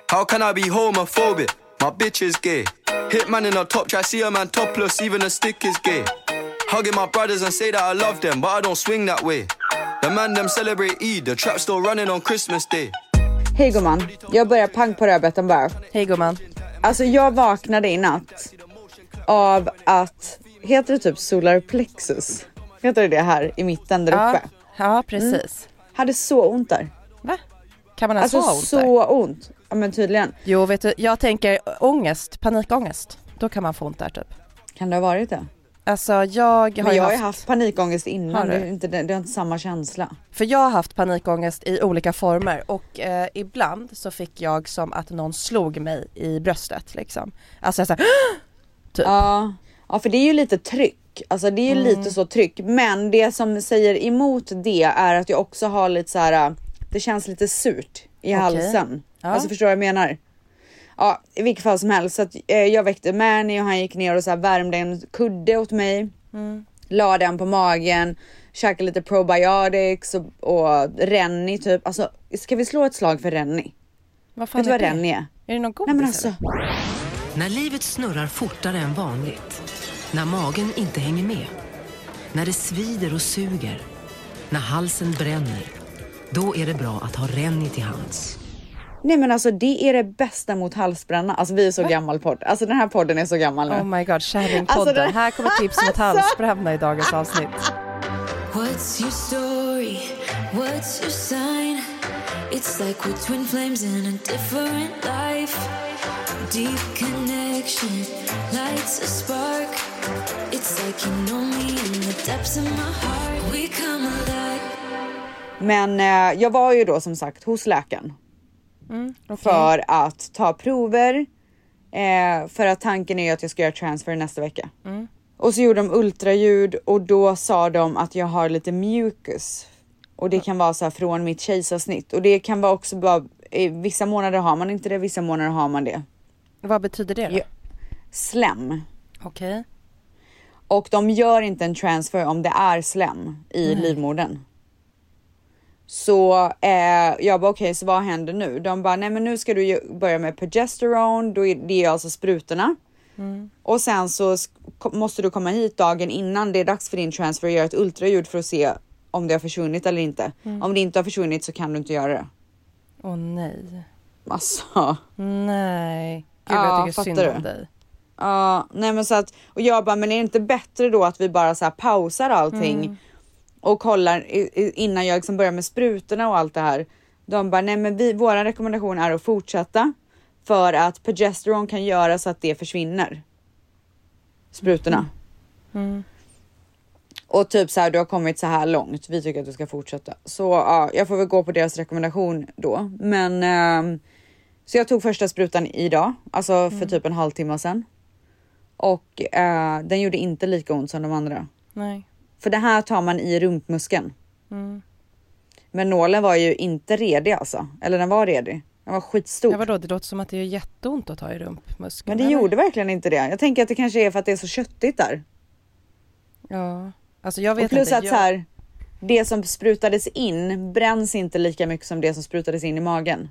How can I be homophobic? My bitch is gay. Hitman in a top try see a man topless, even a stick is gay. Hugging my brothers and say that I love them, but I don't swing that way. The man them celebrate Eid, the trap still running on Christmas day. Hej gumman, jag börjar pang på rödbetan bara. Hej gumman. Alltså jag vaknade i natt av att, heter det typ solar plexus? Heter det här i mitten där uppe? Ja, precis. Hade så ont där. Va? Kan man ha alltså så ont så där? ont. Ja men tydligen. Jo vet du, jag tänker ångest, panikångest. Då kan man få ont där typ. Kan det ha varit det? Alltså jag har haft panikångest innan. Det är inte samma känsla. För jag har haft panikångest i olika former. Och ibland så fick jag som att någon slog mig i bröstet liksom. Alltså så här, typ. Ja, för det är ju lite tryck. Alltså det är ju lite så tryck. Men det som säger emot det är att jag också har lite så här. Det känns lite surt i halsen. Ja. Alltså förstår vad jag menar? Ja, i vilket fall som helst. Så att, jag väckte Manny och han gick ner och så här värmde en kudde åt mig. La den på magen. Käkade lite probiotics och Rennie typ. Alltså, ska vi slå ett slag för Rennie? Vad fan vet du vad Rennie är? Är det någon godis? Nej, men alltså. När livet snurrar fortare än vanligt. När magen inte hänger med. När det svider och suger. När halsen bränner. Då är det bra att ha Rennie till hands. Nej men alltså det är det bästa mot halsbränna. Alltså vi är så gammal podd. Alltså den här podden är så gammal nu. Oh my god, kärringpodden. Alltså, här kommer tips mot halsbränna i dagens avsnitt. What's your story? What's your sign? It's like we're twin flames in a different life. Deep connection lights a spark. It's like you know me in the depths of my heart. We come alive. Men jag var ju då som sagt hos läkaren. Okay. För att ta prover. För att tanken är att jag ska göra transfer nästa vecka. Och så gjorde de ultraljud. Och då sa de att jag har lite mucus. Och det kan vara så här från mitt kejsarsnitt. Och det kan vara också bara, vissa månader har man inte det, vissa månader har man det. Vad betyder det då? Slem. Okej. Och de gör inte en transfer om det är slem i livmodern. Så jag bara okej, så vad händer nu? De bara nej men nu ska du börja med progesterone. Då är det alltså sprutorna. Och sen så måste du komma hit dagen innan det är dags för din transfer och göra ett ultraljud för att se om det har försvunnit eller inte. Om det inte har försvunnit så kan du inte göra det. Åh nej. Alltså. Nej. Gud jag tycker synd om dig. Ja, nej men så att, och jag bara, men är det inte bättre då att vi bara så här pausar allting och kollar innan jag liksom börjar med sprutorna och allt det här. De bara, nej men våra rekommendation är att fortsätta för att progesterone kan göra så att det försvinner. Sprutorna. Och typ så här, du har kommit så här långt. Vi tycker att du ska fortsätta. Så ja, jag får väl gå på deras rekommendation då. Men så jag tog första sprutan idag. Alltså för typ en halvtimme sedan. Och den gjorde inte lika ont som de andra. Nej. För det här tar man i rumpmuskeln. Men nålen var ju inte redig alltså. Eller den var redig. Den var skitstor. Ja vadå, det låter som att det är jätteont att ta i rumpmuskeln. Men det gjorde verkligen inte det. Jag tänker att det kanske är för att det är så köttigt där. Ja, alltså jag vet inte. Och plus att så här, det som sprutades in bränns inte lika mycket som det som sprutades in i magen.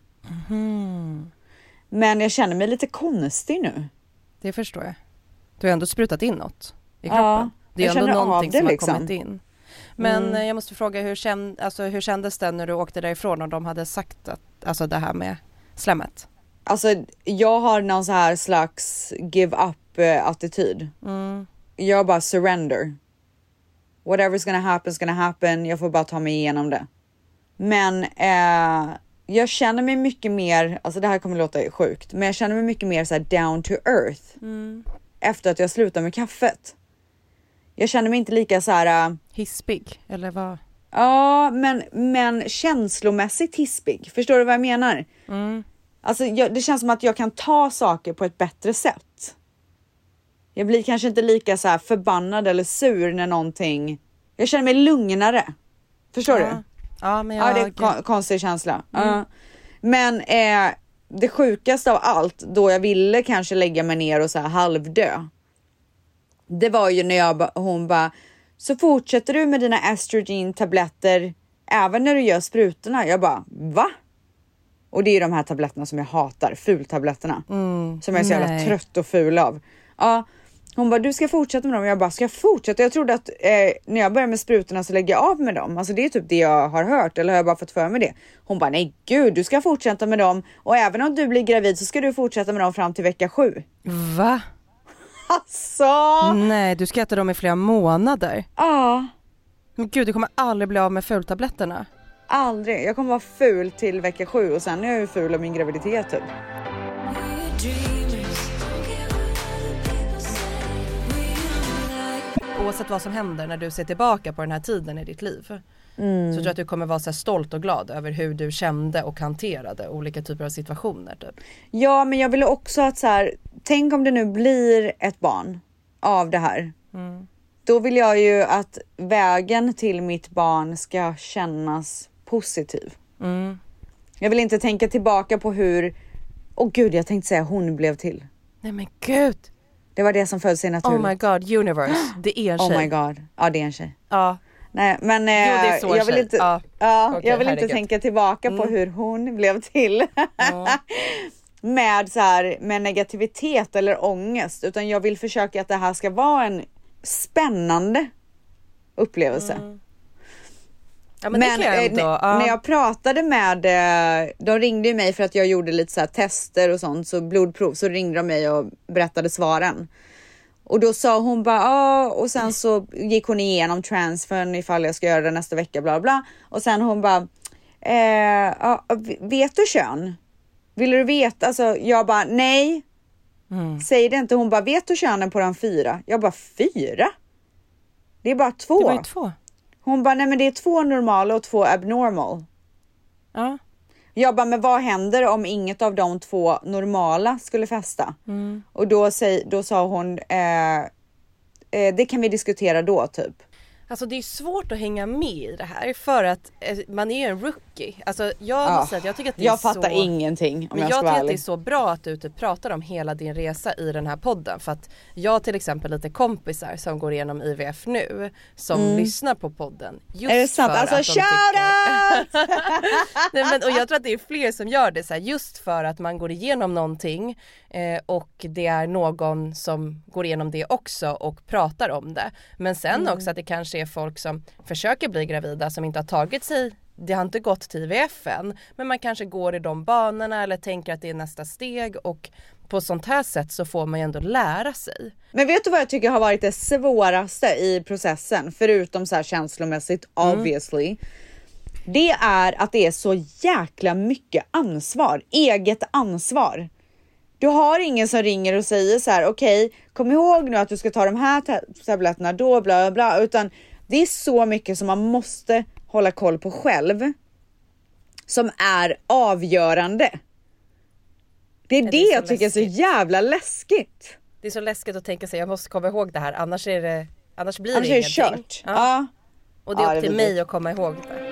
Men jag känner mig lite konstig nu. Det förstår jag. Du har ändå sprutat in något i kroppen. Ja, det är ändå någonting som liksom har kommit in. Men jag måste fråga, hur kändes det när du åkte därifrån och de hade sagt att, alltså det här med slemmet? Alltså jag har någon så här slags give up attityd. Jag bara surrender. Whatever's gonna happen. Jag får bara ta mig igenom det. Men jag känner mig mycket mer, alltså det här kommer låta sjukt, men jag känner mig mycket mer så här down to earth. Efter att jag slutar med kaffet. Jag känner mig inte lika så här hispig eller vad? Ja, men känslomässigt hispig. Förstår du vad jag menar? Alltså det känns som att jag kan ta saker på ett bättre sätt. Jag blir kanske inte lika så här förbannad eller sur när någonting. Jag känner mig lugnare. Förstår du? Ja, men det är en konstig känsla. Men det sjukaste av allt, då jag ville kanske lägga mig ner och så här halvdö. Det var ju när hon bara, så fortsätter du med dina estrogen-tabletter även när du gör sprutorna. Jag bara, va? Och det är de här tabletterna som jag hatar, fultabletterna. Som jag är så jävla trött och ful av. Ja, hon bara, du ska fortsätta med dem. Jag bara, ska jag fortsätta? Jag trodde att när jag börjar med sprutorna så lägger jag av med dem. Alltså det är typ det jag har hört. Eller har jag bara fått för mig det? Hon bara, nej gud, du ska fortsätta med dem. Och även om du blir gravid så ska du fortsätta med dem fram till vecka 7. Va? Alltså! Nej, du ska äta dem i flera månader. Ja. Men gud, du kommer aldrig bli av med fultabletterna. Aldrig. Jag kommer vara ful till vecka 7 och sen är jag ju ful av min graviditet typ. Oavsett vad som händer när du ser tillbaka på den här tiden i ditt liv så tror jag att du kommer vara så här stolt och glad över hur du kände och hanterade olika typer av situationer typ. Ja, men jag ville också att så här, tänk om det nu blir ett barn av det här. Då vill jag ju att vägen till mitt barn ska kännas positiv. Jag vill inte tänka tillbaka på hur, gud, jag tänkte säga hon blev till. Nej men gud. Det var det som födde sig naturligt. Oh my god, universe. Det är en tjej. Oh my god. Ja, det är en tjej. Ja. Nej, men jag vill inte, okay, jag vill inte tänka tillbaka på hur hon blev till. Med så här, med negativitet eller ångest, utan jag vill försöka att det här ska vara en spännande upplevelse. Ja, men när jag pratade med, de ringde ju mig för att jag gjorde lite så här tester och sånt, så blodprov, så ringde de mig och berättade svaren. Och då sa hon bara, och sen så gick hon igenom transfern ifall jag ska göra det nästa vecka, bla bla. Och sen hon bara, vet du kön? Vill du veta? Alltså jag bara, nej. Säg det inte. Hon bara, vet du könen på de 4? Jag bara, 4? Det är bara 2. Det var ju 2. Hon bara, nej men det är 2 normala och 2 abnormal. Ja. Jag bara, men vad händer om inget av de 2 normala skulle fästa? Och då sa hon, det kan vi diskutera då typ. Alltså det är svårt att hänga med i det här för att man är ju en rookie. Alltså jag måste säga att jag tycker att det är jag fattar ingenting om men jag ska vara tycker ärlig. att det är så bra att du typ pratar om hela din resa i den här podden. För att jag har till exempel lite kompisar som går igenom IVF nu som lyssnar på podden. Just är det sant? För alltså att shout out! Nej, men, och jag tror att det är fler som gör det så här, just för att man går igenom någonting och det är någon som går igenom det också och pratar om det. Men sen också att det kanske är folk som försöker bli gravida som inte har tagit sig, det har inte gått till IVF än, men man kanske går i de banorna eller tänker att det är nästa steg, och på sånt här sätt så får man ju ändå lära sig. Men vet du vad jag tycker har varit det svåraste i processen, förutom så här känslomässigt obviously? Det är att det är så jäkla mycket ansvar, eget ansvar. Du har ingen som ringer och säger så här, okej, kom ihåg nu att du ska ta de här tabletterna då, bla bla, utan det är så mycket som man måste hålla koll på själv som är avgörande. Det är det jag tycker är så jävla läskigt. Det är så läskigt att tänka sig, jag måste komma ihåg det här, annars blir det ingenting. Kört. Ja. Och det är upp till mig att komma ihåg det.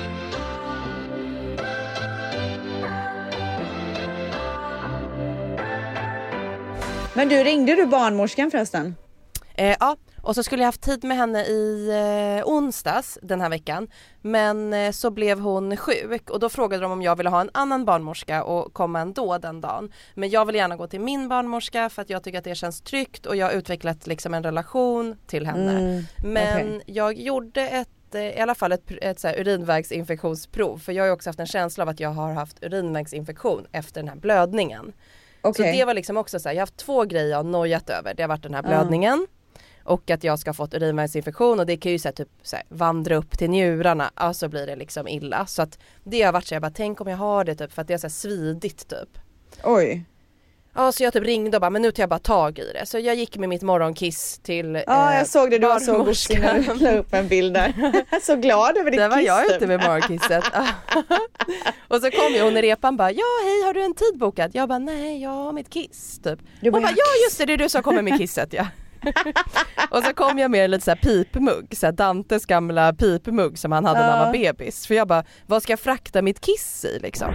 Men ringde du barnmorskan förresten? Ja, och så skulle jag haft tid med henne i onsdags den här veckan. Men så blev hon sjuk och då frågade de om jag ville ha en annan barnmorska och komma ändå den dagen. Men jag vill gärna gå till min barnmorska för att jag tycker att det känns tryggt och jag har utvecklat liksom en relation till henne. Men jag gjorde i alla fall ett så här urinvägsinfektionsprov, för jag har ju också haft en känsla av att jag har haft urinvägsinfektion efter den här blödningen. Så det var liksom också så här, jag har haft 2 grejer jag har nojat över. Det har varit den här blödningen och att jag ska ha fått urinvägsinfektion, och det kan ju så här, typ så här, vandra upp till njurarna, alltså blir det liksom illa. Så att det har varit så jag bara, tänk om jag har det typ, för att det är så här svidigt typ. Oj. Ja, så jag typ ringde och bara, men nu tar jag bara tag i det. Så jag gick med mitt morgonkiss till jag såg det, du var så gosig när du la upp en bild där. Så glad över ditt kiss. Det var jag ute med morgonkisset. Och så kom hon i repan bara, ja hej, har du en tid bokad? Jag bara, nej, jag har mitt kiss typ. Hon bara, ja just det är du som kommer med kisset, ja. Och så kom jag med lite så här pipmugg, så här Dantes gamla pipmugg som han hade när han var bebis. För jag bara, vad ska jag frakta mitt kiss i liksom?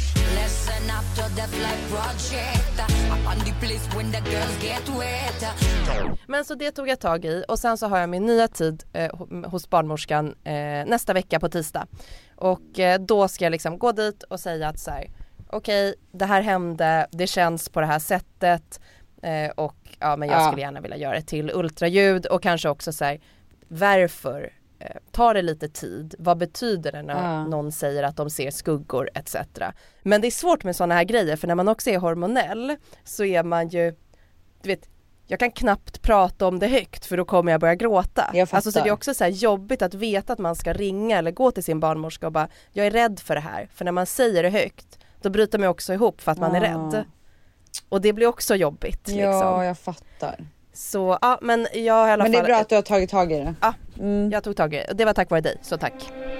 Men så det tog jag tag i, och sen så har jag min nya tid hos barnmorskan nästa vecka på tisdag. Och då ska jag liksom gå dit och säga att så här, okej, det här hände, det känns på det här sättet och ja, men jag skulle gärna vilja göra det till ultraljud och kanske också så här, varför tar det lite tid? Vad betyder det när någon säger att de ser skuggor etc. Men det är svårt med sådana här grejer, för när man också är hormonell så är man ju, du vet, jag kan knappt prata om det högt för då kommer jag börja gråta. Alltså, så det är också så här jobbigt att veta att man ska ringa eller gå till sin barnmorska och bara, jag är rädd för det här. För när man säger det högt, då bryter man också ihop för att man är rädd. Och det blir också jobbigt. Liksom. Ja, jag fattar. Så ja, men jag i alla fall... Men det är bra att du har tagit tag i det. Ja, jag tog tag i det. Det var tack vare dig, så tack.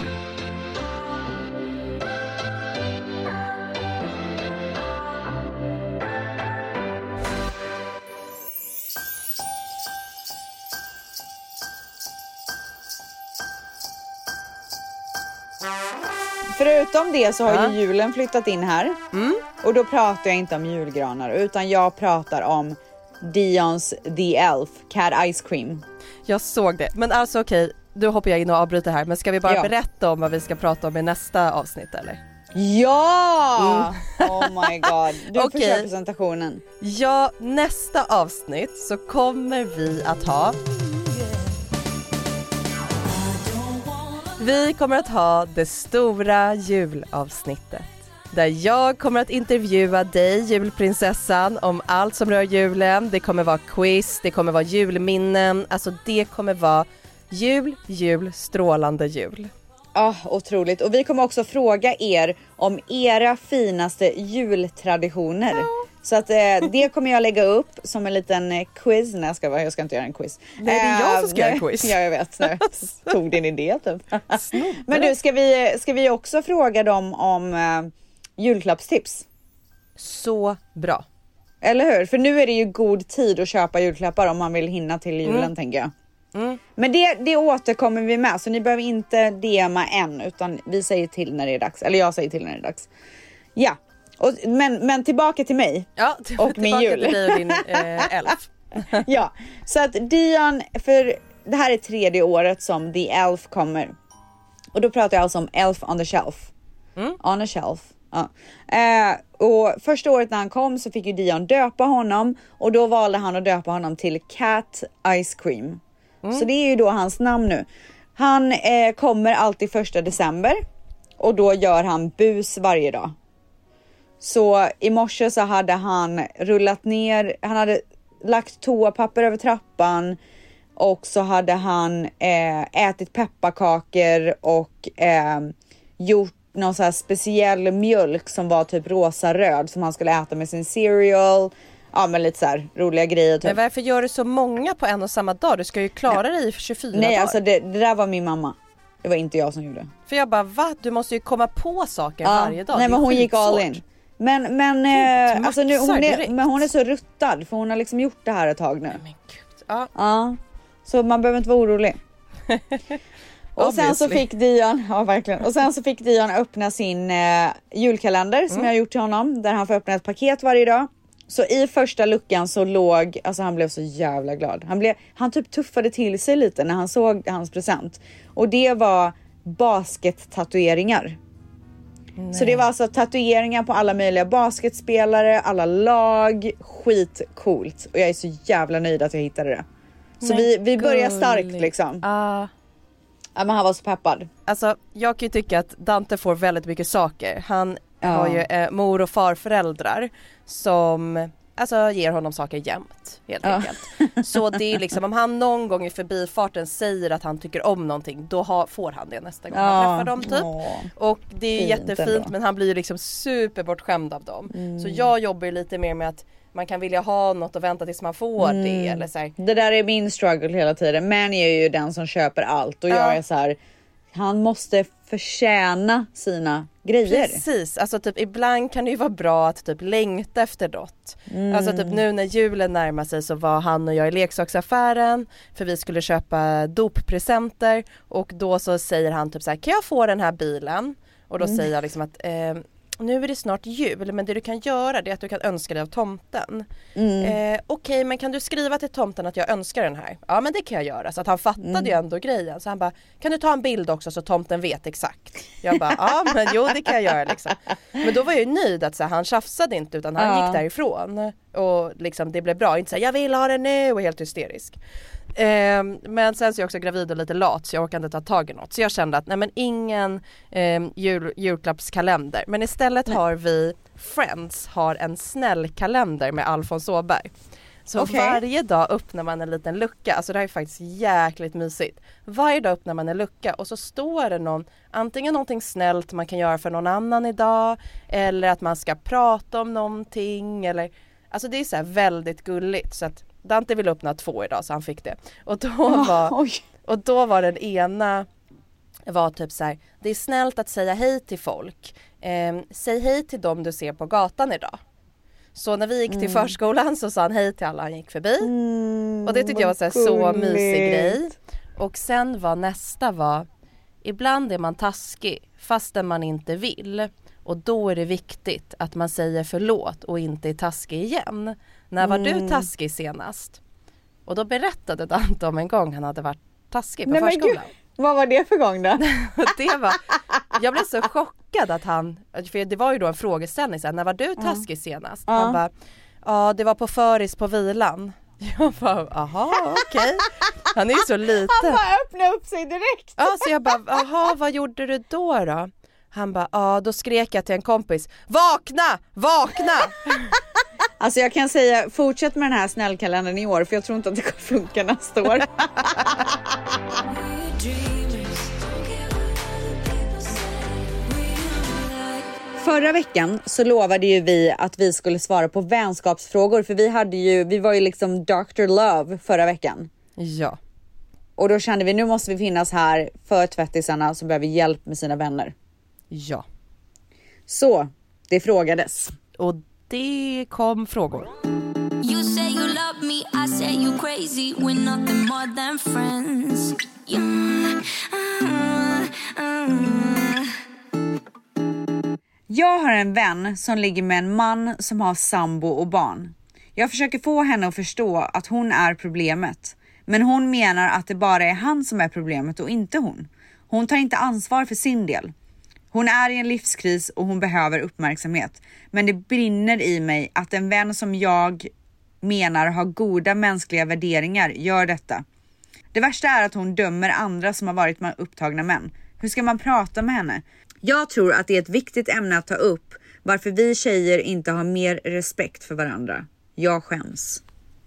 Förutom det så har ju julen flyttat in här. Och då pratar jag inte om julgranar, utan jag pratar om Dions The Elf Cat Ice Cream. Jag såg det. Men alltså okej, då hoppar jag in och avbryter här. Men ska vi bara berätta om vad vi ska prata om i nästa avsnitt eller? Ja! Oh my god. Du får köra presentationen. Ja, nästa avsnitt så kommer vi att ha... Vi kommer att ha det stora julavsnittet. Där jag kommer att intervjua dig, julprinsessan, om allt som rör julen. Det kommer vara quiz, det kommer vara julminnen. Alltså det kommer vara jul, strålande jul. Otroligt. Och vi kommer också fråga er om era finaste jultraditioner. Så att det kommer jag lägga upp som en liten quiz. Nej, jag ska inte göra en quiz. Nej, det är jag som ska göra en quiz. Ja, jag vet. Tog din idé typ. Men du, ska vi också fråga dem om julklappstips? Så bra. Eller hur? För nu är det ju god tid att köpa julklappar om man vill hinna till julen, tänker jag. Men det återkommer vi med. Så ni behöver inte DMa än, utan vi säger till när det är dags. Eller jag säger till när det är dags. Ja. Men tillbaka till mig och min jul. Till dig och din elf. Ja, så att Dion, för det här är 3:e året som The Elf kommer. Och då pratar jag alltså om Elf on the Shelf. On a shelf. Ja. Och första året när han kom så fick ju Dion döpa honom. Och då valde han att döpa honom till Cat Ice Cream. Så det är ju då hans namn nu. Han kommer alltid 1 december. Och då gör han bus varje dag. Så i morse så hade han rullat ner, han hade lagt toapapper över trappan och så hade han ätit pepparkakor och gjort någon så här speciell mjölk som var typ rosa-röd som han skulle äta med sin cereal. Ja, men lite så här roliga grejer typ. Men varför gör du så många på en och samma dag? Du ska ju klara dig i 24 dagar. Nej, alltså det där var min mamma. Det var inte jag som gjorde. För jag bara, va? Du måste ju komma på saker varje dag. Nej, men hon gick all in. Men alltså nu, hon är så ruttad för hon har liksom gjort det här ett tag nu. Men gud. Ja. Så man behöver inte vara orolig. Och sen så fick Dion, verkligen. Och sen så fick Dion öppna sin julkalender som jag har gjort till honom, där han får öppna ett paket varje dag. Så i första luckan så låg, alltså han blev så jävla glad. Han typ tuffade till sig lite när han såg hans present. Och det var basket-tatueringar. Så det var alltså tatueringar på alla möjliga basketspelare, alla lag, skitcoolt. Och jag är så jävla nöjd att jag hittade det. Så vi börjar starkt liksom. Ja, men han var så peppad. Alltså jag kan ju tycka att Dante får väldigt mycket saker. Han har ju mor- och farföräldrar som alltså ger honom saker jämt, helt enkelt. Så det är liksom, om han någon gång i förbifarten säger att han tycker om någonting, då får han det nästa gång han träffar dem typ. Och det är jättefint, men han blir ju liksom superbortskämd av dem. Så jag jobbar lite mer med att man kan vilja ha något och vänta tills man får det. Eller så här. Det där är min struggle hela tiden. Men jag är ju den som köper allt. Och jag är så här, han måste förtjäna sina grejer. Precis, alltså typ ibland kan det ju vara bra att typ längta efter något. Alltså typ nu när julen närmar sig så var han och jag i leksaksaffären för vi skulle köpa doppresenter och då så säger han typ så här, kan jag få den här bilen? Och då säger jag liksom att nu är det snart jul, men det du kan göra det är att du kan önska dig av tomten. Okej, men kan du skriva till tomten att jag önskar den här? Ja, men det kan jag göra. Så att han fattade ju ändå grejen. Så han bara, kan du ta en bild också så tomten vet exakt? Jag bara, ja men jo det kan jag göra liksom. Men då var jag ju nöjd att så här, han tjafsade inte utan han gick därifrån. Och liksom det blev bra, inte så här, jag vill ha det nu och helt hysterisk. Men sen så är jag också gravid och lite lat så jag orkade inte ta tag i något. Så jag kände att nej men ingen julklappskalender. Men istället har vi Friends har en snällkalender med Alfons Åberg. Så varje dag öppnar man en liten lucka. Alltså det här är faktiskt jäkligt mysigt. Varje dag öppnar man en lucka och så står det antingen någonting snällt man kan göra för någon annan idag. Eller att man ska prata om någonting. Eller, alltså det är så här väldigt gulligt så att Dante ville öppna 2 idag så han fick det. Och då var den ena var typ så här, det är snällt att säga hej till folk. Säg hej till dem du ser på gatan idag. Så när vi gick till förskolan så sa han hej till alla han gick förbi. Och det tyckte jag var så mysig grej. Och sen var nästa ibland är man taskig fastän man inte vill. Och då är det viktigt att man säger förlåt och inte är taskig igen. När var du taskig senast? Och då berättade Dante om en gång han hade varit taskig på förskolan. Vad var det för gång då? Jag blev så chockad att för det var ju då en frågeställning så här, när var du taskig senast? Han bara, ja det var på föris på vilan. Jag bara, aha okej. Han är ju så liten. Han bara öppnade upp sig direkt. Ja, så jag bara, aha vad gjorde du då? Han bara, ja då skrek jag till en kompis, vakna! Alltså jag kan säga, fortsätt med den här snällkalendern i år för jag tror inte att det kommer funka nästa år. Förra veckan så lovade ju vi att vi skulle svara på vänskapsfrågor för vi var ju liksom Dr. Love förra veckan. Ja. Och då kände vi, nu måste vi finnas här för tvättisarna som behöver hjälp med sina vänner. Ja. Så, det frågades. Och det kom frågor. You say you love me, I say you crazy. We're nothing more than friends. Jag har en vän som ligger med en man som har sambo och barn. Jag försöker få henne att förstå att hon är problemet. Men hon menar att det bara är han som är problemet och inte hon. Hon tar inte ansvar för sin del. Hon är i en livskris och hon behöver uppmärksamhet. Men det brinner i mig att en vän som jag menar har goda mänskliga värderingar gör detta. Det värsta är att hon dömer andra som har varit med upptagna män. Hur ska man prata med henne? Jag tror att det är ett viktigt ämne att ta upp. Varför vi tjejer inte har mer respekt för varandra. Jag skäms.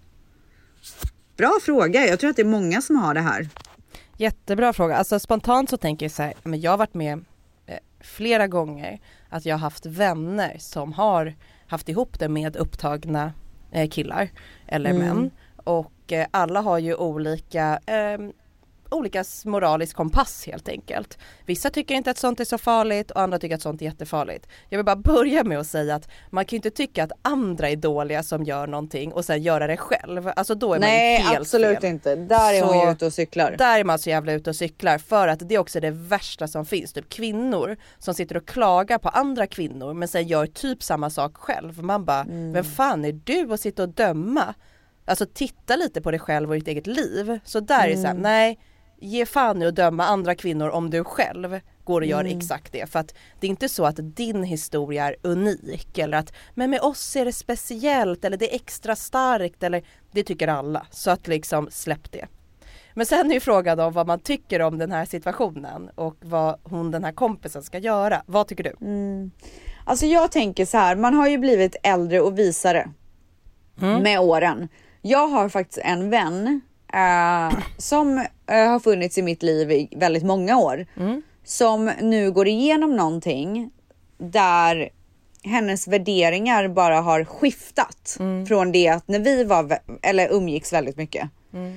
Bra fråga. Jag tror att det är många som har det här. Jättebra fråga. Alltså spontant så tänker jag så här, men jag har varit med flera gånger att jag har haft vänner som har haft ihop det med upptagna killar eller män. Och alla har ju olika moralisk kompass helt enkelt. Vissa tycker inte att sånt är så farligt och andra tycker att sånt är jättefarligt. Jag vill bara börja med att säga att man kan ju inte tycka att andra är dåliga som gör någonting och sen göra det själv. Alltså då är man ju helt fel. Nej, absolut inte. Där är hon ju ute och cyklar. Där är man så jävla ute och cyklar för att det är också det värsta som finns. Typ kvinnor som sitter och klagar på andra kvinnor men sen gör typ samma sak själv. Man bara, vem fan är du att sitta och döma? Alltså titta lite på dig själv och ditt eget liv. Så där är det så här, nej, ge fan nu att döma andra kvinnor om du själv går och gör exakt det. För att det är inte så att din historia är unik eller att men med oss är det speciellt eller det är extra starkt eller det tycker alla. Så att liksom släpp det. Men sen är ju frågan om vad man tycker om den här situationen och vad den här kompisen ska göra. Vad tycker du? Alltså jag tänker så här, man har ju blivit äldre och visare med åren. Jag har faktiskt en vän som har funnits i mitt liv i väldigt många år. Som nu går igenom någonting där hennes värderingar bara har skiftat från det att när vi umgicks väldigt mycket.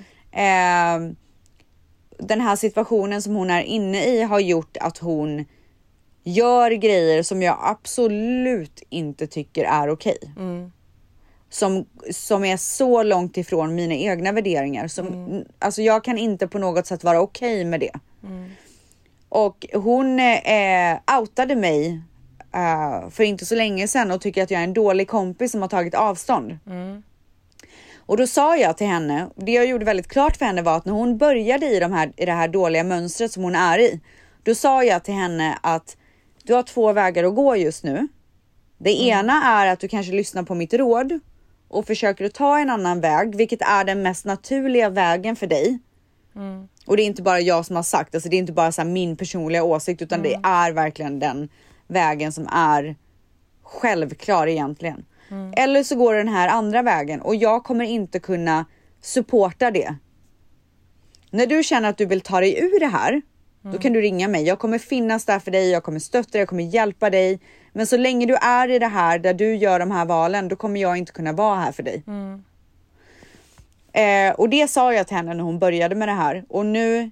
Den här situationen som hon är inne i har gjort att hon gör grejer som jag absolut inte tycker är okej. Som är så långt ifrån mina egna värderingar. Alltså jag kan inte på något sätt vara okej med det. Och hon outade mig för inte så länge sedan och tycker att jag är en dålig kompis som har tagit avstånd. Och då sa jag till henne, det jag gjorde väldigt klart för henne var att när hon började i det här dåliga mönstret som hon är i, då sa jag till henne att du har 2 vägar att gå just nu. Det ena är att du kanske lyssnar på mitt råd och försöker att ta en annan väg, vilket är den mest naturliga vägen för dig. Och det är inte bara jag som har sagt, alltså det är inte bara så här min personliga åsikt, utan det är verkligen den vägen som är självklar egentligen. Eller så går den här andra vägen och jag kommer inte kunna supporta det. När du känner att du vill ta dig ur det här, då kan du ringa mig. Jag kommer finnas där för dig, jag kommer stötta dig, jag kommer hjälpa dig. Men så länge du är i det här där du gör de här valen, då kommer jag inte kunna vara här för dig. Och det sa jag till henne när hon började med det här. Och nu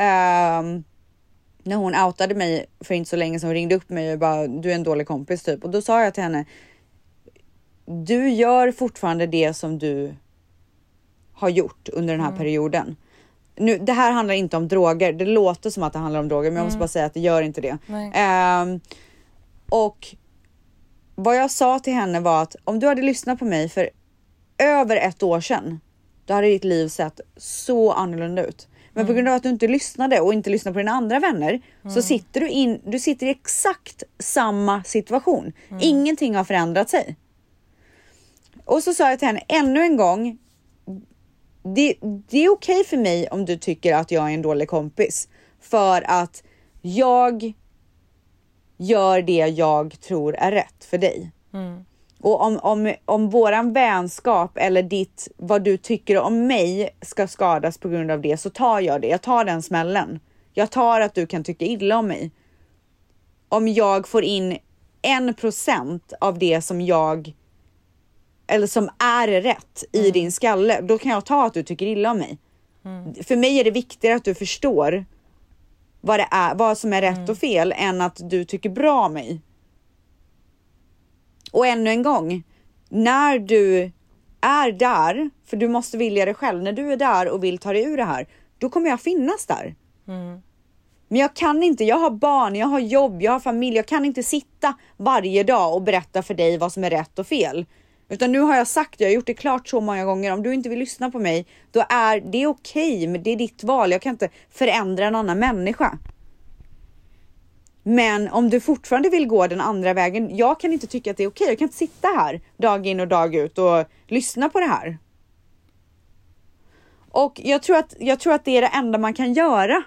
när hon outade mig för inte så länge, som hon ringde upp mig och bara, du är en dålig kompis typ. Och då sa jag till henne, du gör fortfarande det som du har gjort under den här perioden. Nu, det här handlar inte om droger. Det låter som att det handlar om droger, men jag måste bara säga att det gör inte det. Och vad jag sa till henne var att om du hade lyssnat på mig för över 1 år sedan, då hade ditt liv sett så annorlunda ut. Men på grund av att du inte lyssnade och inte lyssnade på dina andra vänner, så sitter du sitter i exakt samma situation. Ingenting har förändrat sig. Och så sa jag till henne ännu en gång, det är okej för mig om du tycker att jag är en dålig kompis, för att jag gör det jag tror är rätt för dig. Och om våran vänskap eller vad du tycker om mig ska skadas på grund av det, så tar jag det. Jag tar den smällen. Jag tar att du kan tycka illa om mig. Om jag får in 1% av det som som är rätt i din skalle, då kan jag ta att du tycker illa om mig. För mig är det viktigare att du förstår vad som är rätt och fel, än att du tycker bra om mig. Och ännu en gång, när du är där, för du måste vilja det själv, när du är där och vill ta dig ur det här, då kommer jag finnas där. Men jag kan inte, jag har barn, jag har jobb, jag har familj, jag kan inte sitta varje dag och berätta för dig vad som är rätt och fel. Utan nu har jag sagt, jag har gjort det klart så många gånger, om du inte vill lyssna på mig, då är det okej, men det är ditt val. Jag kan inte förändra en annan människa. Men om du fortfarande vill gå den andra vägen, jag kan inte tycka att det är okej. Jag kan inte sitta här dag in och dag ut och lyssna på det här. Och jag tror att det är det enda man kan göra.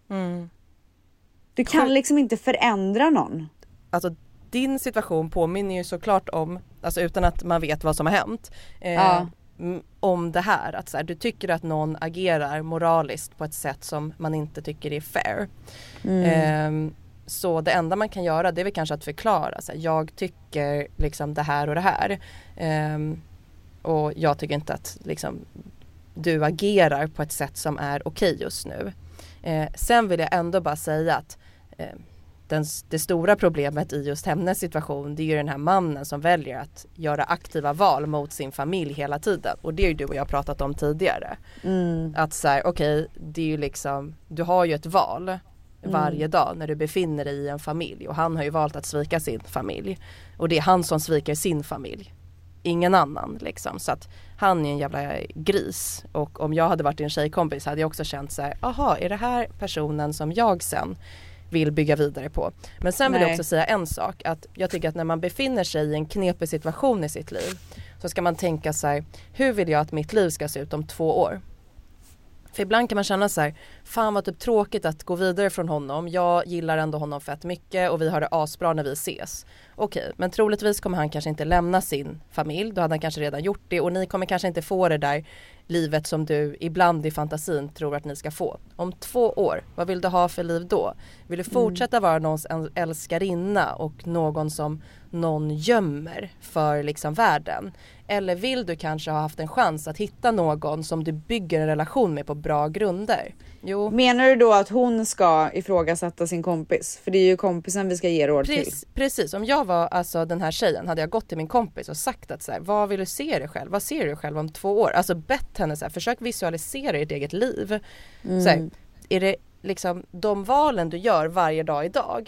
Du kan liksom inte förändra någon. Alltså din situation påminner ju såklart om, alltså utan att man vet vad som har hänt, om det här. Att så här, du tycker att någon agerar moraliskt på ett sätt som man inte tycker är fair. Så det enda man kan göra, det är väl kanske att förklara. Så här, jag tycker liksom det här och det här. Och jag tycker inte att liksom, du agerar på ett sätt som är okej just nu. Sen vill jag ändå bara säga att det stora problemet i just hennes situation, det är ju den här mannen som väljer att göra aktiva val mot sin familj hela tiden. Och det är ju du och jag pratat om tidigare. Att så här, okej, det är ju liksom, du har ju ett val varje dag när du befinner dig i en familj. Och han har ju valt att svika sin familj. Och det är han som sviker sin familj. Ingen annan liksom. Så att han är en jävla gris. Och om jag hade varit en tjejkompis hade jag också känt så här, aha, är det här personen som jag sen vill bygga vidare på? Men sen vill jag också säga en sak, att jag tycker att när man befinner sig i en knepig situation i sitt liv, så ska man tänka så här, hur vill jag att mitt liv ska se ut om 2 år? För ibland kan man känna så här, fan vad typ tråkigt att gå vidare från honom. Jag gillar ändå honom fett mycket och vi har det asbra när vi ses. Okej, men troligtvis kommer han kanske inte lämna sin familj. Då hade han kanske redan gjort det, och ni kommer kanske inte få det där livet som du ibland i fantasin tror att ni ska få. Om 2 år, vad vill du ha för liv då? Vill du fortsätta vara någons älskarinna och någon som någon gömmer för liksom världen? Eller vill du kanske ha haft en chans att hitta någon som du bygger en relation med på bra grunder? Jo. Menar du då att hon ska ifrågasätta sin kompis? För det är ju kompisen vi ska ge råd till. Precis, om jag var alltså den här tjejen hade jag gått till min kompis och sagt att så här, vad vill du se dig själv? Vad ser du själv om 2 år? Alltså bett henne så här, försök visualisera ert eget liv. Så här, är det liksom de valen du gör varje dag idag?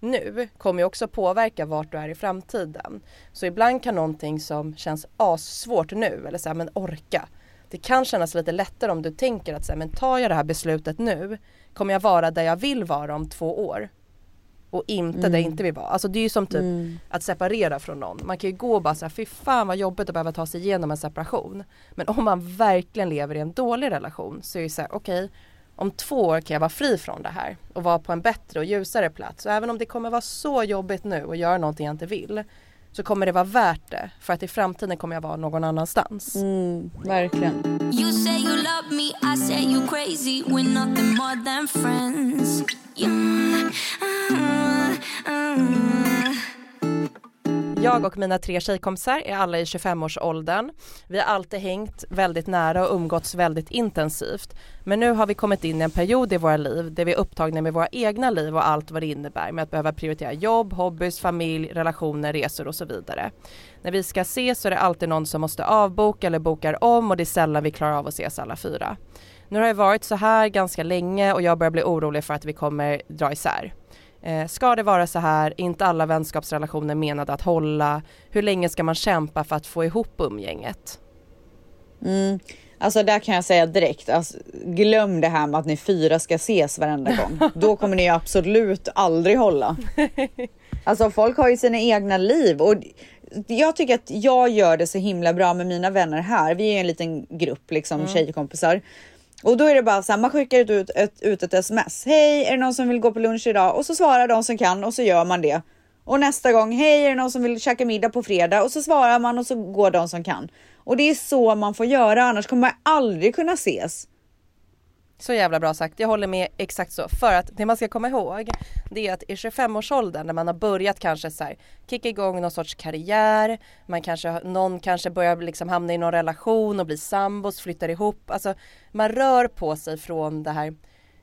nu kommer ju också påverka vart du är i framtiden. Så ibland kan någonting som känns svårt nu, eller så här, men orka. Det kan kännas lite lättare om du tänker att så här, men tar jag det här beslutet nu, kommer jag vara där jag vill vara om 2 år. Och inte där jag inte vill vara. Alltså det är ju som typ att separera från någon. Man kan ju gå och bara så här, fy fan vad jobbigt att behöva ta sig igenom en separation. Men om man verkligen lever i en dålig relation så är det så här, okej, om 2 år kan jag vara fri från det här. Och vara på en bättre och ljusare plats. Och även om det kommer vara så jobbigt nu och göra någonting jag inte vill, så kommer det vara värt det. För att i framtiden kommer jag vara någon annanstans. Verkligen. You say you love me, I say you crazy. We're nothing more than friends. Jag och mina 3 tjejkompisar är alla i 25-årsåldern. Vi har alltid hängt väldigt nära och umgåtts väldigt intensivt. Men nu har vi kommit in i en period i våra liv där vi är upptagna med våra egna liv och allt vad det innebär. Med att behöva prioritera jobb, hobbys, familj, relationer, resor och så vidare. När vi ska ses så är det alltid någon som måste avboka eller bokar om, och det är sällan vi klarar av att ses alla 4. Nu har det varit så här ganska länge och jag börjar bli orolig för att vi kommer dra isär. Ska det vara så här? Inte alla vänskapsrelationer menade att hålla. Hur länge ska man kämpa för att få ihop umgänget? Alltså där kan jag säga direkt, alltså, glöm det här med att ni 4 ska ses varenda gång. Då kommer ni absolut aldrig hålla. Alltså folk har ju sina egna liv, och jag tycker att jag gör det så himla bra med mina vänner här. Vi är en liten grupp liksom, tjejkompisar. Och då är det bara så här, man skickar ut ett sms. Hej, är det någon som vill gå på lunch idag? Och så svarar de som kan, och så gör man det. Och nästa gång, hej, är det någon som vill käka middag på fredag? Och så svarar man, och så går de som kan. Och det är så man får göra, annars kommer man aldrig kunna ses. Så jävla bra sagt, jag håller med exakt så. För att det man ska komma ihåg, det är att i 25-årsåldern när man har börjat kanske så här, kicka igång någon sorts karriär, någon kanske börjar liksom hamna i någon relation och bli sambos, flyttar ihop. Alltså man rör på sig från det här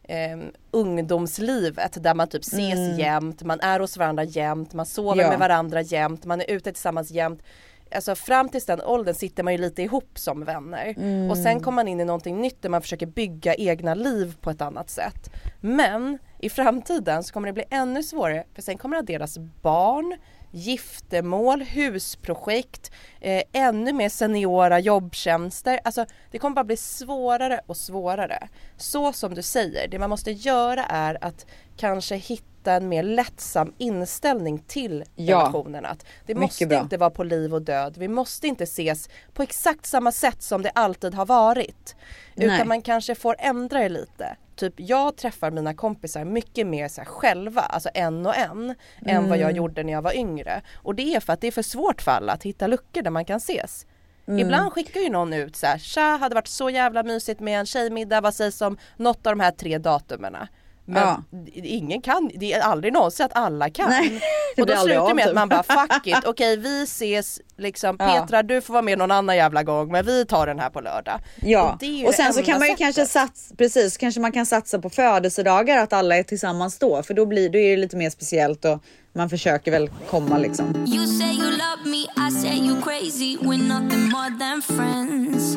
ungdomslivet där man typ ses jämt, man är hos varandra jämt, man sover med varandra jämt, man är ute tillsammans jämt. Alltså fram till den åldern sitter man ju lite ihop som vänner. Och sen kommer man in i någonting nytt där man försöker bygga egna liv på ett annat sätt. Men i framtiden så kommer det bli ännu svårare, för sen kommer det deras barn, giftermål, husprojekt, ännu mer seniora jobbtjänster. Alltså det kommer bara bli svårare och svårare. Så som du säger, det man måste göra är att kanske hitta en mer lättsam inställning till relationerna. Att det måste inte vara på liv och död. Vi måste inte ses på exakt samma sätt som det alltid har varit. Utan man kanske får ändra det lite. Typ jag träffar mina kompisar mycket mer så här själva, alltså en och en, än vad jag gjorde när jag var yngre. Och det är för att det är för svårt för alla att hitta luckor där man kan ses. Ibland skickar ju någon ut så här, tja, hade varit så jävla mysigt med en tjejmiddag, vad sägs om något av de här 3 datumerna. Men ingen kan, det är aldrig någonsin att alla kan. Nej, och då slutar det med att man bara fuck it, okej, vi ses liksom, Petra du får vara med någon annan jävla gång, men vi tar den här på lördag. Och sen så kan man ju kanske kanske man kan satsa på födelsedagar, att alla är tillsammans då, för då är det lite mer speciellt och man försöker väl komma liksom. You say you love me, I say you crazy. We're nothing more than friends.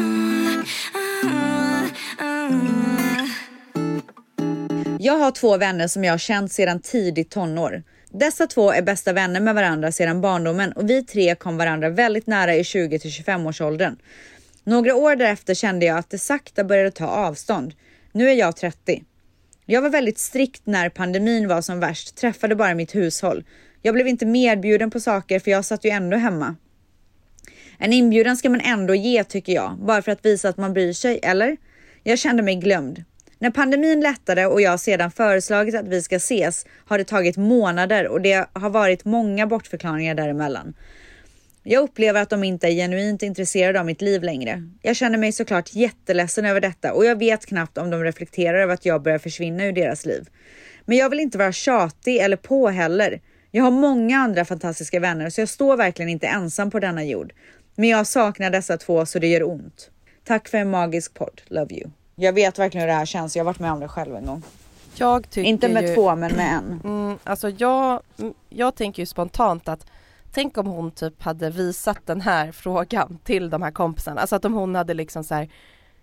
Jag har 2 vänner som jag har känt sedan tidigt tonår. Dessa 2 är bästa vänner med varandra sedan barndomen, och vi 3 kom varandra väldigt nära i 20-25 års åldern. Några år därefter kände jag att det sakta började ta avstånd. Nu är jag 30. Jag var väldigt strikt när pandemin var som värst, träffade bara mitt hushåll. Jag blev inte medbjuden på saker för jag satt ju ändå hemma. En inbjudan ska man ändå ge, tycker jag, bara för att visa att man bryr sig, eller? Jag kände mig glömd. När pandemin lättade och jag sedan föreslagit att vi ska ses har det tagit månader, och det har varit många bortförklaringar däremellan. Jag upplever att de inte är genuint intresserade av mitt liv längre. Jag känner mig såklart jätteledsen över detta, och jag vet knappt om de reflekterar över att jag börjar försvinna ur deras liv. Men jag vill inte vara tjatig eller på heller. Jag har många andra fantastiska vänner, så jag står verkligen inte ensam på denna jord. Men jag saknar dessa 2 så det gör ont. Tack för en magisk podd. Love you. Jag vet verkligen hur det här känns. Jag har varit med om det själv en gång. Jag tycker inte med 2 men med en. Alltså jag tänker ju spontant att tänk om hon typ hade visat den här frågan till de här kompisarna. Alltså att om hon hade liksom så här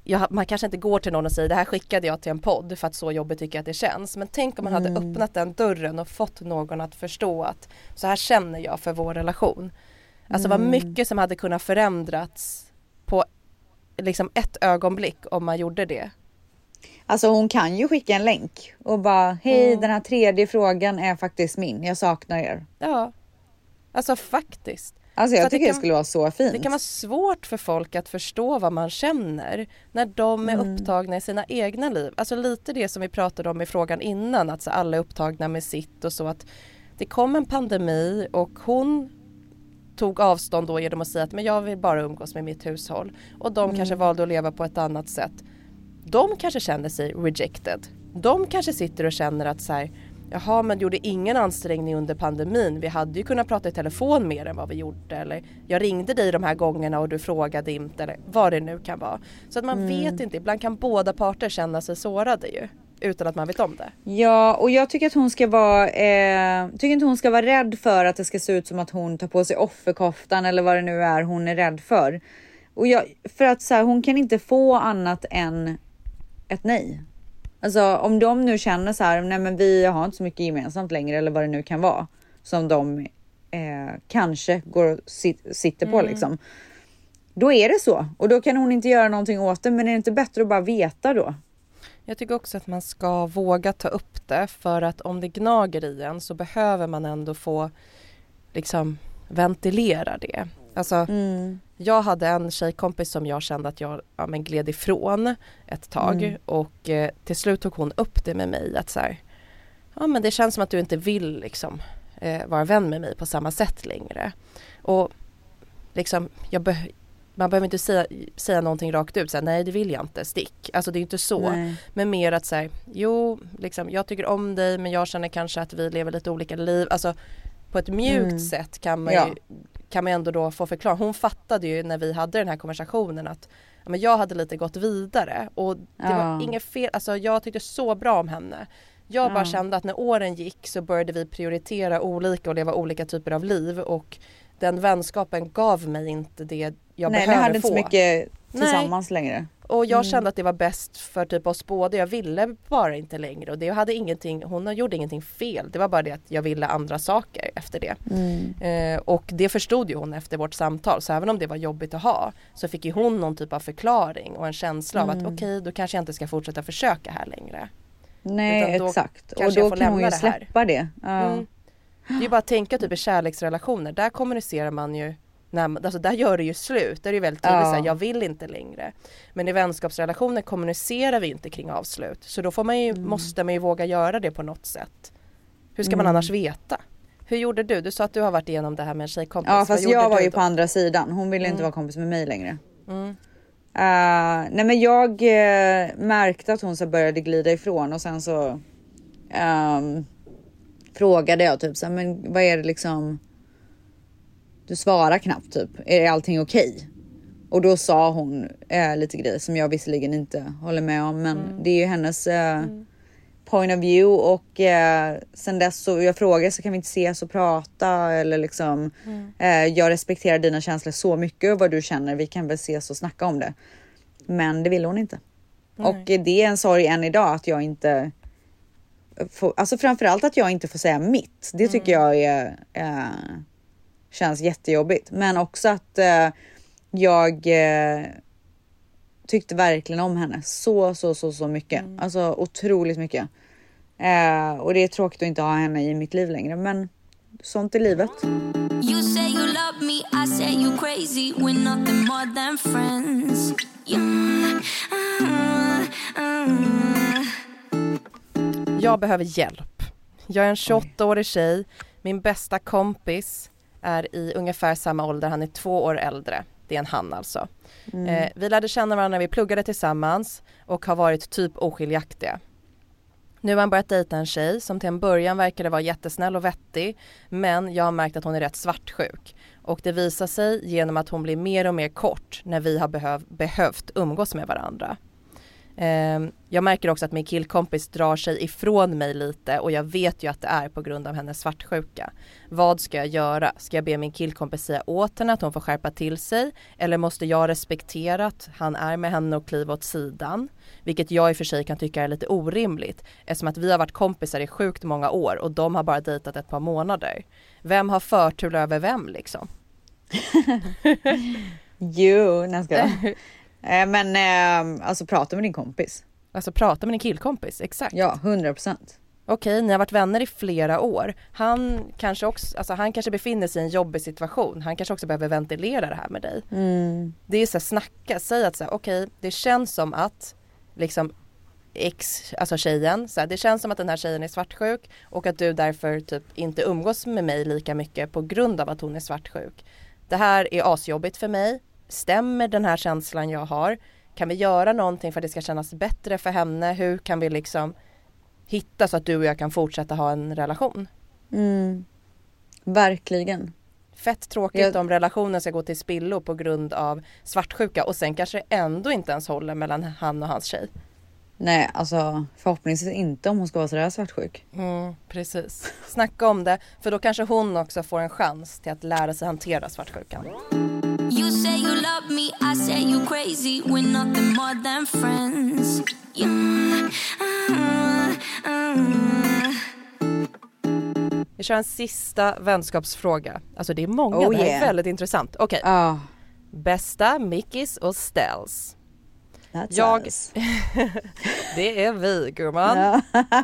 man kanske inte går till någon och säger det här skickade jag till en podd för att så jobbigt tycker jag att det känns. Men tänk om man hade öppnat den dörren och fått någon att förstå att så här känner jag för vår relation. Alltså vad mycket som hade kunnat förändrats på liksom ett ögonblick om man gjorde det. Alltså hon kan ju skicka en länk och bara hej, den här 3:e frågan är faktiskt min. Jag saknar er. Ja, alltså faktiskt. Alltså jag tycker det skulle vara så fint. Det kan vara svårt för folk att förstå vad man känner när de är upptagna i sina egna liv. Alltså lite det som vi pratade om i frågan innan, att så alla är upptagna med sitt och så, att det kom en pandemi och hon tog avstånd då genom att säga att men jag vill bara umgås med mitt hushåll. Och de kanske valde att leva på ett annat sätt. De kanske känner sig rejected. De kanske sitter och känner att så här, jaha, men gjorde ingen ansträngning under pandemin. Vi hade ju kunnat prata i telefon mer än vad vi gjorde. Eller jag ringde dig de här gångerna och du frågade inte. Eller vad det nu kan vara. Så att man vet inte. Ibland kan båda parter känna sig sårade ju. Utan att man vet om det. Ja, och jag tycker att hon ska vara... tycker inte hon ska vara rädd för att det ska se ut som att hon tar på sig offerkoftan. Eller vad det nu är hon är rädd för. Och för att så här, hon kan inte få annat än ett nej. Alltså om de nu känner så här, nej men vi har inte så mycket gemensamt längre eller vad det nu kan vara. Som de kanske går och sitter på liksom. Då är det så. Och då kan hon inte göra någonting åt det. Men är det inte bättre att bara veta då? Jag tycker också att man ska våga ta upp det. För att om det gnager i en så behöver man ändå få liksom ventilera det. Alltså jag hade en tjejkompis som jag kände att jag gled ifrån ett tag. Och till slut tog hon upp det med mig. Att så här, men det känns som att du inte vill liksom, vara vän med mig på samma sätt längre. Och liksom, man behöver inte säga någonting rakt ut. Så här, nej, det vill jag inte. Stick. Alltså det är inte så. Nej. Men mer att säga, jo, liksom, jag tycker om dig. Men jag känner kanske att vi lever lite olika liv. Alltså på ett mjukt sätt kan man ändå då få förklara. Hon fattade ju när vi hade den här konversationen att men jag hade lite gått vidare. Och det var inget fel. Alltså jag tyckte så bra om henne. Jag bara kände att när åren gick så började vi prioritera olika och leva olika typer av liv. Och den vänskapen gav mig inte det jag behövde få. Nej, vi hade inte så mycket tillsammans längre. Och jag kände att det var bäst för typ oss båda. Jag ville bara inte längre. Och det hade ingenting, hon gjorde ingenting fel. Det var bara det att jag ville andra saker efter det. Och det förstod ju hon efter vårt samtal. Så även om det var jobbigt att ha så fick ju hon någon typ av förklaring och en känsla av att okej, då kanske jag inte ska fortsätta försöka här längre. Nej, exakt. Och då kan hon ju släppa det. Det är ju bara att tänka typ i kärleksrelationer. Där kommunicerar man ju. Alltså där gör det ju slut. Där är det väldigt tydligt så här, jag vill inte längre. Men i vänskapsrelationer kommunicerar vi inte kring avslut. Så då får man ju, måste man ju våga göra det på något sätt. Hur ska man annars veta? Hur gjorde du? Du sa att du har varit igenom det här med en tjejkompis. Ja, fast jag var ju på andra sidan. Hon ville inte vara kompis med mig längre. Nej, men jag märkte att hon så började glida ifrån. Och sen så frågade jag typ så här, men vad är det liksom... Du svarar knappt typ. Är allting okej? Och då sa hon lite grejer som jag visserligen inte håller med om. Men det är ju hennes point of view. Och sen dess så jag frågar så kan vi inte ses och prata. Eller liksom jag respekterar dina känslor så mycket och vad du känner. Vi kan väl ses och snacka om det. Men det ville hon inte. Och det är en sorg än idag att jag inte får, alltså framförallt att jag inte får säga mitt. Det tycker jag är... känns jättejobbigt. Men också att jag tyckte verkligen om henne. Så mycket. Alltså otroligt mycket. Och det är tråkigt att inte ha henne i mitt liv längre. Men sånt är livet. You say you love me, I say you crazy. We're nothing more than friends. Jag behöver hjälp. Jag är en 28-årig tjej. Min bästa kompis är i ungefär samma ålder. Han är 2 år äldre. Det är en han alltså. Vi lärde känna varandra när vi pluggade tillsammans och har varit typ oskiljaktiga. Nu har han börjat dejta en tjej som till en början verkade vara jättesnäll och vettig. Men jag har märkt att hon är rätt svartsjuk. Och det visar sig genom att hon blir mer och mer kort när vi har behövt umgås med varandra. Jag märker också att min killkompis drar sig ifrån mig lite och jag vet ju att det är på grund av hennes svartsjuka. Vad ska jag göra? Ska jag be min killkompis säga åt henne att hon får skärpa till sig? Eller måste jag respektera att han är med henne och kliva åt sidan? Vilket jag i och för sig kan tycka är lite orimligt eftersom att vi har varit kompisar i sjukt många år och de har bara dejtat ett par månader. Vem har förtur över vem liksom? Jo, nästan. Men alltså prata med din kompis. Alltså prata med din killkompis, exakt. Ja, 100%. Okej, ni har varit vänner i flera år. Han kanske befinner sig i en jobbig situation. Han kanske också behöver ventilera det här med dig. Det är så här, snacka, säg att så här, okej, det känns som att liksom alltså tjejen, så här, det känns som att den här tjejen är svartsjuk och att du därför typ inte umgås med mig lika mycket på grund av att hon är svartsjuk. Det här är asjobbigt för mig. Stämmer den här känslan jag har? Kan vi göra någonting för att det ska kännas bättre för henne? Hur kan vi liksom hitta så att du och jag kan fortsätta ha en relation? Verkligen. Fett tråkigt om relationen ska gå till spillo på grund av svartsjuka och sen kanske det ändå inte ens håller mellan han och hans tjej. Nej, alltså förhoppningsvis inte om hon ska vara sådär svartsjuk. Precis. Snacka om det, för då kanske hon också får en chans till att lära sig hantera svartsjukan. You say you love me, I say you crazy. We're nothing more than friends. Vi kör en sista vänskapsfråga. Alltså det är många, det här är väldigt intressant. Okej. Bästa Mickis och Stells. Det är vi, gumman.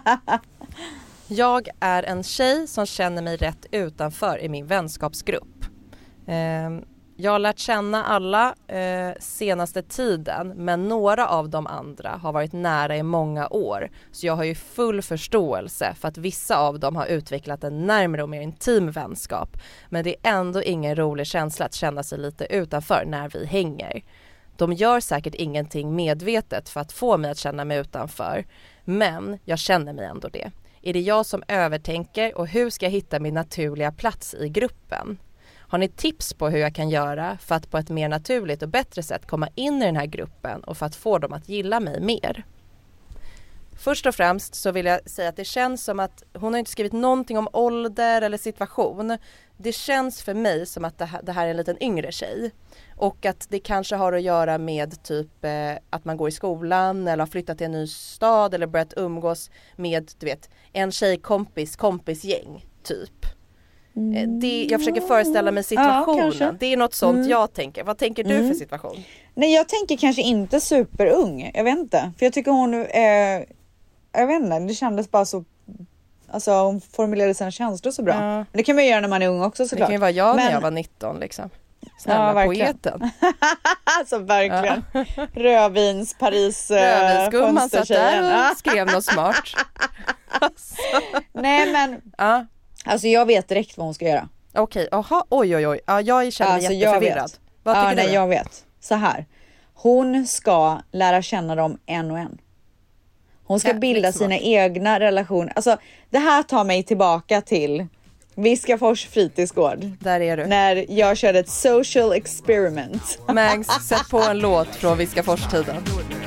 Jag är en tjej som känner mig rätt utanför i min vänskapsgrupp. Jag har lärt känna alla senaste tiden, men några av de andra har varit nära i många år. Så jag har ju full förståelse för att vissa av dem har utvecklat en närmare och mer intim vänskap. Men det är ändå ingen rolig känsla att känna sig lite utanför när vi hänger. De gör säkert ingenting medvetet för att få mig att känna mig utanför. Men jag känner mig ändå det. Är det jag som övertänker och hur ska jag hitta min naturliga plats i gruppen? Har ni tips på hur jag kan göra för att på ett mer naturligt och bättre sätt komma in i den här gruppen och för att få dem att gilla mig mer? Först och främst så vill jag säga att det känns som att hon har inte skrivit någonting om ålder eller situation. Det känns för mig som att det här är en liten yngre tjej. Och att det kanske har att göra med typ att man går i skolan eller har flyttat till en ny stad eller börjat umgås med, du vet, en kompisgäng typ. Jag försöker föreställa mig situationen. Ja, det är något sånt jag tänker. Vad tänker du för situation? Nej, jag tänker kanske inte superung. Jag vet inte. För jag tycker hon jag vet inte, det kändes bara så. Alltså hon formulerade sina känslor så bra. Men det kan man göra när man är ung också såklart. Det kan ju vara jag när jag var 19 liksom. Snälla poeten. Alltså verkligen. Rödvins Paris Rödvinsgumman satt där och skrev något smart. Alltså. Nej men alltså jag vet direkt vad hon ska göra. Okej, oj. Ja, jag känner mig jätteförvirrad. Vad tycker du? Nej, jag vet. Så här. Hon ska lära känna dem en och en. Hon ska bilda sina egna relationer. Alltså det här tar mig tillbaka till Viskafors fritidsgård. Där är du. När jag körde ett social experiment. Mags, sätt på en låt från Viskafors-tiden.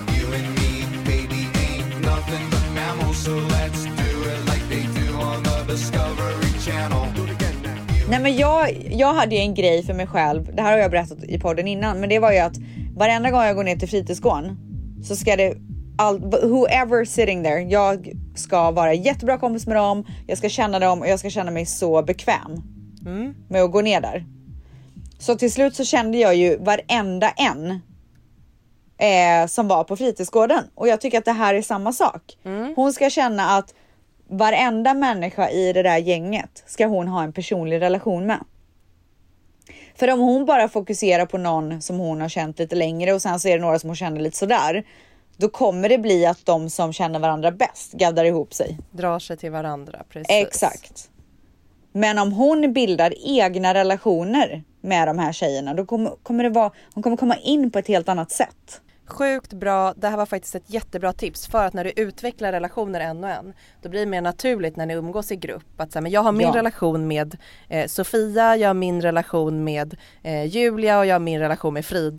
Nej men jag hade ju en grej för mig själv. Det här har jag berättat i podden innan. Men det var ju att varenda gång jag går ner till fritidsgården så ska det whoever sitting there, jag ska vara jättebra kompis med dem. Jag ska känna dem och jag ska känna mig så bekväm med att gå ner där. Så till slut så kände jag ju varenda en som var på fritidsgården. Och jag tycker att det här är samma sak. Hon ska känna att varenda människa i det där gänget ska hon ha en personlig relation med. För om hon bara fokuserar på någon som hon har känt lite längre och sen så är det några som hon känner lite sådär, då kommer det bli att de som känner varandra bäst gaddar ihop sig. Drar sig till varandra, precis. Exakt. Men om hon bildar egna relationer med de här tjejerna, då kommer det vara, hon kommer komma in på ett helt annat sätt. Sjukt bra, det här var faktiskt ett jättebra tips för att när du utvecklar relationer en och en, då blir det mer naturligt när ni umgås i grupp att säga, men jag har min relation med Sofia, jag har min relation med Julia och jag har min relation med Frida.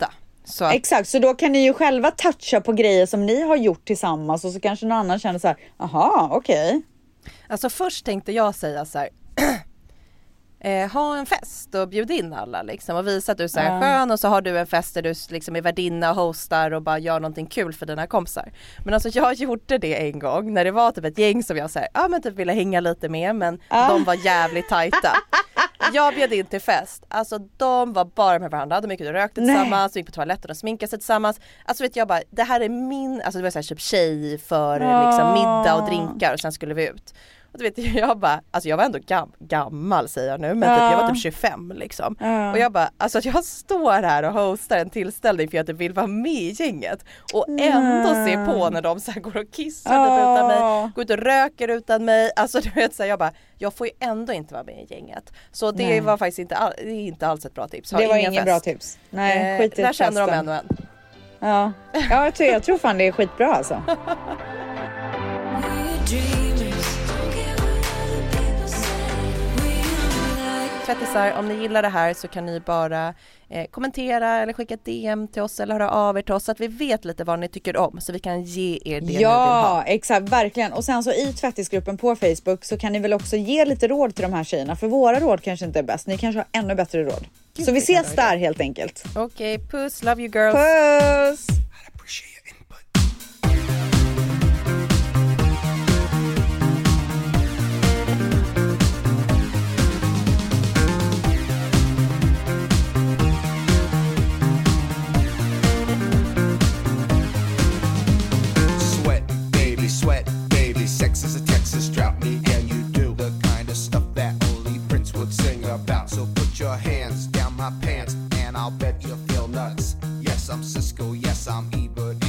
Så att... Exakt, så då kan ni ju själva toucha på grejer som ni har gjort tillsammans och så kanske någon annan känner så här, aha, okej. Alltså först tänkte jag säga så här, ha en fest och bjud in alla liksom, och visa att du är så här skön, och så har du en fest där du liksom är värdinna och hostar och bara gör någonting kul för dina kompisar. Men alltså jag gjorde det en gång när det var typ ett gäng som jag så här, men typ ville hänga lite med, men de var jävligt tajta. Jag bjöd in till fest. Alltså de var bara med varandra. De gick ut och rökte tillsammans, de gick på toaletten och sminkade sig tillsammans. Alltså vet jag bara, det här är min, alltså det var så här typ tjej för liksom middag och drinkar, och sen skulle vi ut. Och du vet jag bara, alltså jag var ändå gammal säger jag nu, men typ, jag var typ 25 liksom. Och jag bara, alltså jag står här och hostar en tillställning för att jag vill vara med i gänget, och ändå se på när de så här går och kissar utan mig, går ut och röker utan mig. Alltså du vet så här, jag bara, jag får ju ändå inte vara med i gänget. Så det var faktiskt inte alls ett bra tips. Det var ingen bra tips. Nej, skit i där känner de en och en. Ja, jag tror fan det är skitbra alltså. Tvättisar, om ni gillar det här så kan ni bara kommentera eller skicka ett DM till oss eller höra av er till oss så att vi vet lite vad ni tycker om, så vi kan ge er det ni vill ha. Ja, exakt, verkligen. Och sen så i tvättisgruppen på Facebook så kan ni väl också ge lite råd till de här tjejerna, för våra råd kanske inte är bäst. Ni kanske har ännu bättre råd. Så vi ses där helt enkelt. Okej, puss, love you girls. Puss! Sweat, baby, sex is a Texas drought. Me and you do the kind of stuff that only Prince would sing about. So put your hands down my pants and I'll bet you'll feel nuts. Yes, I'm Cisco, yes, I'm Ebert.